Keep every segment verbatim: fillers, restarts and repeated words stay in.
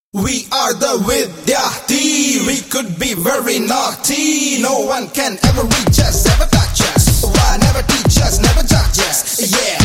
We are the Vidyarthi. We could be very naughty. No one can ever reach us, ever touch us. Why never teach us, never judge us? Yeah.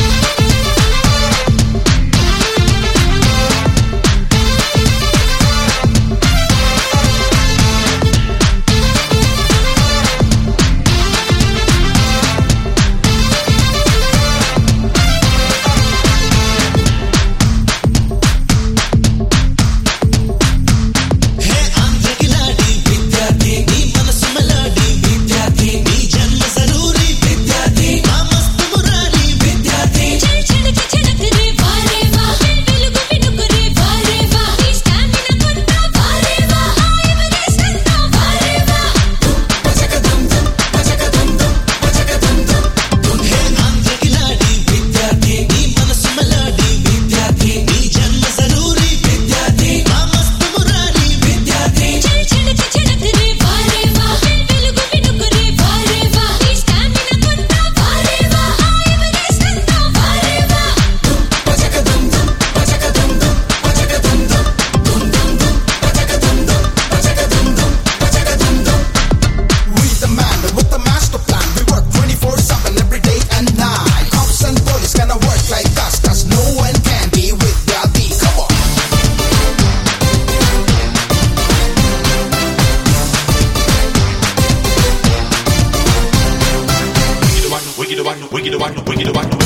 Wicked one, wicked one, wicked one,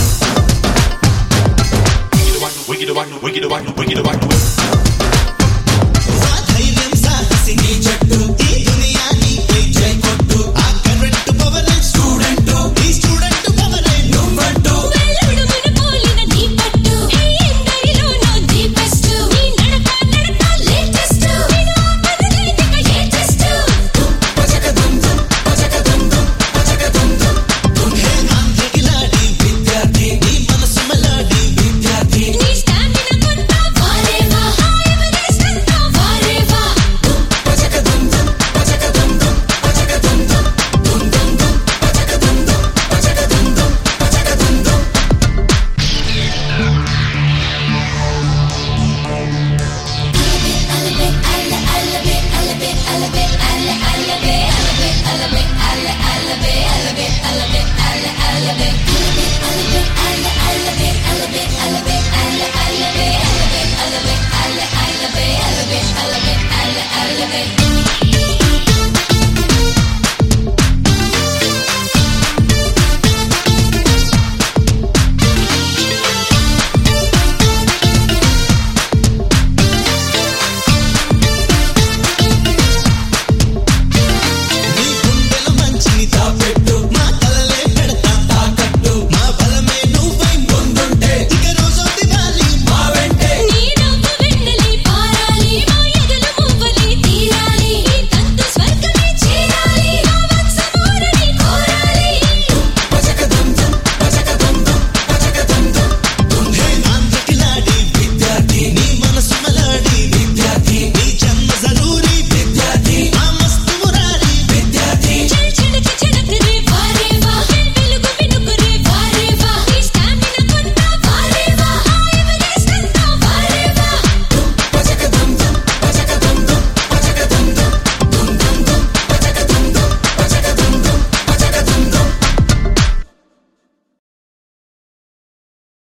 wicked one, wicked one, wicked one, wicked one. Sa dhairyam saahasini jattu